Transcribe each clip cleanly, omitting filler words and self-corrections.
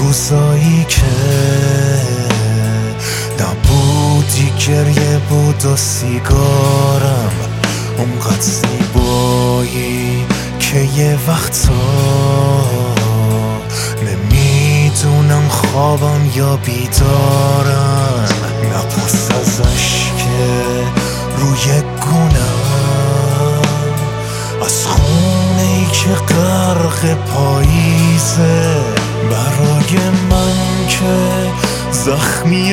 روزایی که نبودی، گریه بود و سیگارم اونقدر زیبایی که یه وقتا نمیدونم خوابم یا بیدارم. نپرس ازش که روی گونم از خونه‌ای که غرق پاییزه، برای من که زخمی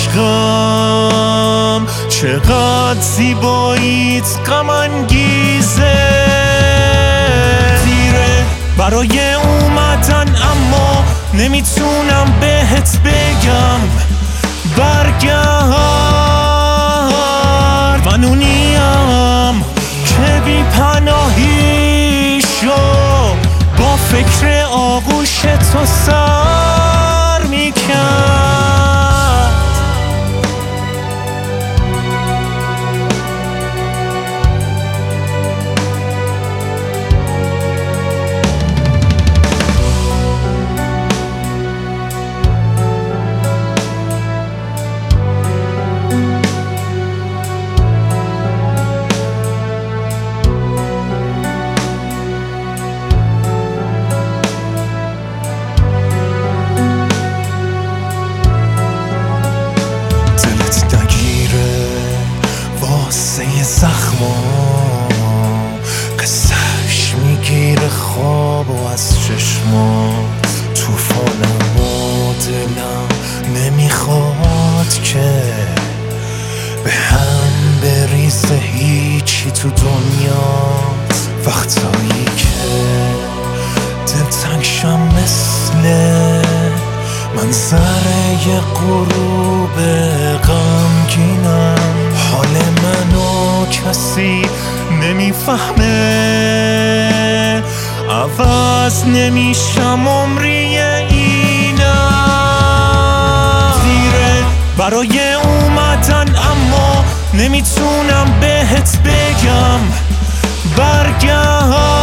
عشقم چقدر زیباییت غم انگیزه. دیره برای اومدن اما نمیتونم بهت بگم برگرد. من اونیم که بی پناهی شو با فکر آغوش تو سر میکرد. زخمام قصهش میگیره خواب و از چشمات، توفانم و دلم نمیخواد که به هم بریزه هیچی تو دنیات. وقتایی که دلتنگشم مثل منظره غروب غمگینم، حال منو کسی نمیفهمه، عوض نمیشم عمری اینم. دیره برای اومدن اما نمیتونم بهت بگم برگرد.